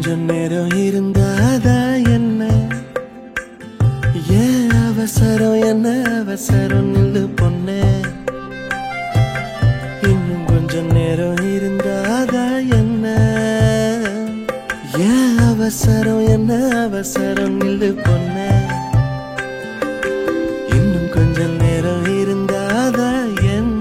கொஞ்சம் நேரம் இருந்தாதா என்ன? ஏன் அவசரம் என்ன அவசரம் நில்லு பொண்ணே. இன்னும் கொஞ்சம் நேரம் இருந்தாதா என்ன? ஏன் அவசரம் என்ன அவசரம் நில்லு பொண்ணே. இன்னும் கொஞ்சம் நேரம் இருந்தாதா என்ன?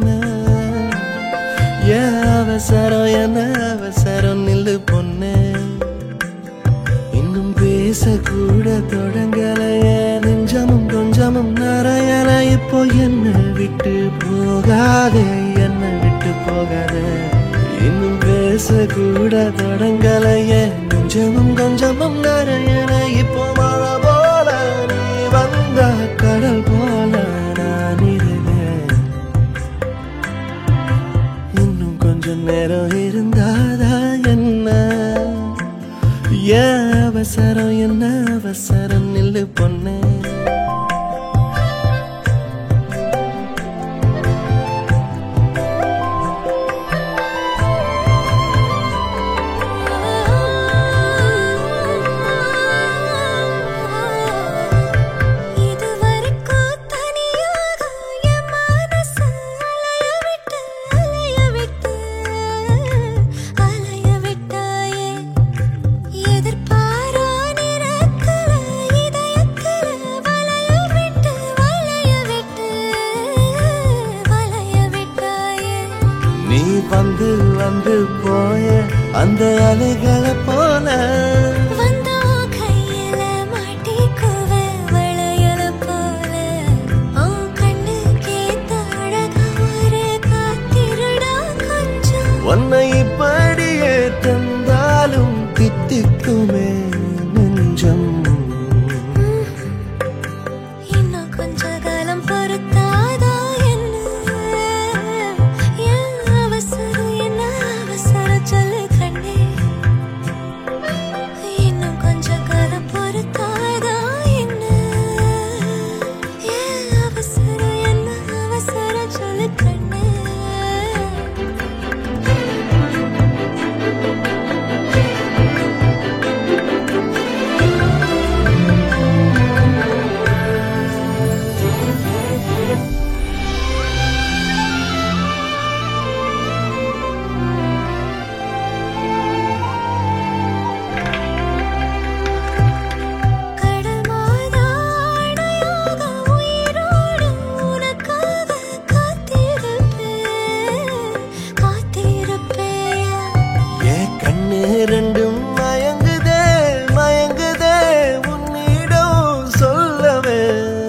ஏன் அவசரம் என்ன அவசரம் நில்லு பொண்ணே. இன்னும் பேசக்கூட தொடங்கலையே, நெஞ்சமும் கொஞ்சமும் நிறையல. இப்போ என்ன விட்டு போகாதே, என்ன விட்டு போகாதே. இன்னும் பேசக்கூட தொடங்கலையே, நெஞ்சமும் கொஞ்சமும் நிறையல. இப்போ மழை போல நீ வந்த கடல் போல நான் இருந்தேன். இன்னும் கொஞ்சம் நேரம் இருந்தாதா என்ன? ஏன் அவசரம் என்ன அவசரம் நில்லு பொண்ணே. நீ வந்து வந்து போய அந்த அலைகளை போல கையில மாட்டிக்குவ வளையல போல. கண்ணு கேத்த அழகா ஒரு காத்திருடா கொஞ்சம். உன்னை இப்படியே தந்தாலும் தித்திக்குமே நெஞ்சம். இன்னும் கொஞ்ச காலம் பொறுத்தாதா என்ன? ஏன் அவசரம் என்ன அவசரம் சொல்லு கண்ணே. இன்னும் கொஞ்ச காலம் பொறுத்தாதா என்ன? ஏன் அவசரம் என்ன அவசரம் சொல்லு கண்ணே. ரெண்டும் மயங்குதே மயங்குதே, உன்னிடம் சொல்லவே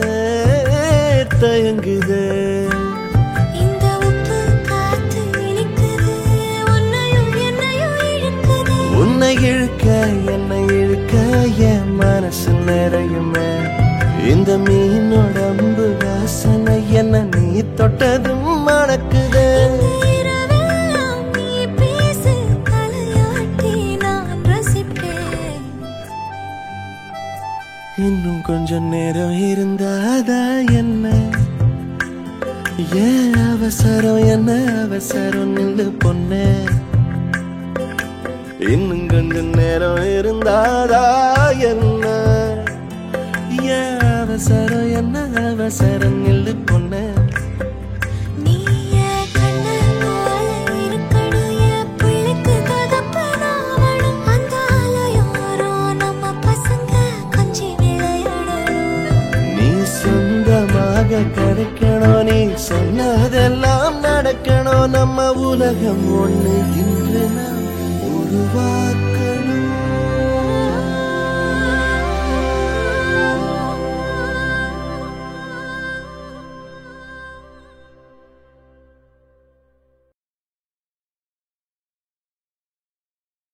தயங்குதே. இந்த உப்பு காத்து இனிக்குது, உன்னையும் என்னையும் இழுக்குது. உன்னை இழுக்க என்னை இழுக்க என் மனசு நிறையுமே. இந்த மீனோடம்பு வாசனை என்ன நீ தொட்டதும் மணக்குதே. இன்னும் கொஞ்சம் நேரம் இருந்தாதா என்ன? ஏன் அவசரம் என்ன அவசரம் நில்லு பொண்ணே. இன்னும் கொஞ்சம் நேரம் இருந்தாதா என்ன? ஏன் அவசரம் என்ன அவசரம் நில்லு பொண்ணே. கிடைக்கணும், நீ சொன்னதெல்லாம் நடக்கணும். நம்ம உலகம் ஒண்ணு இன்று நாம் உருவாக்க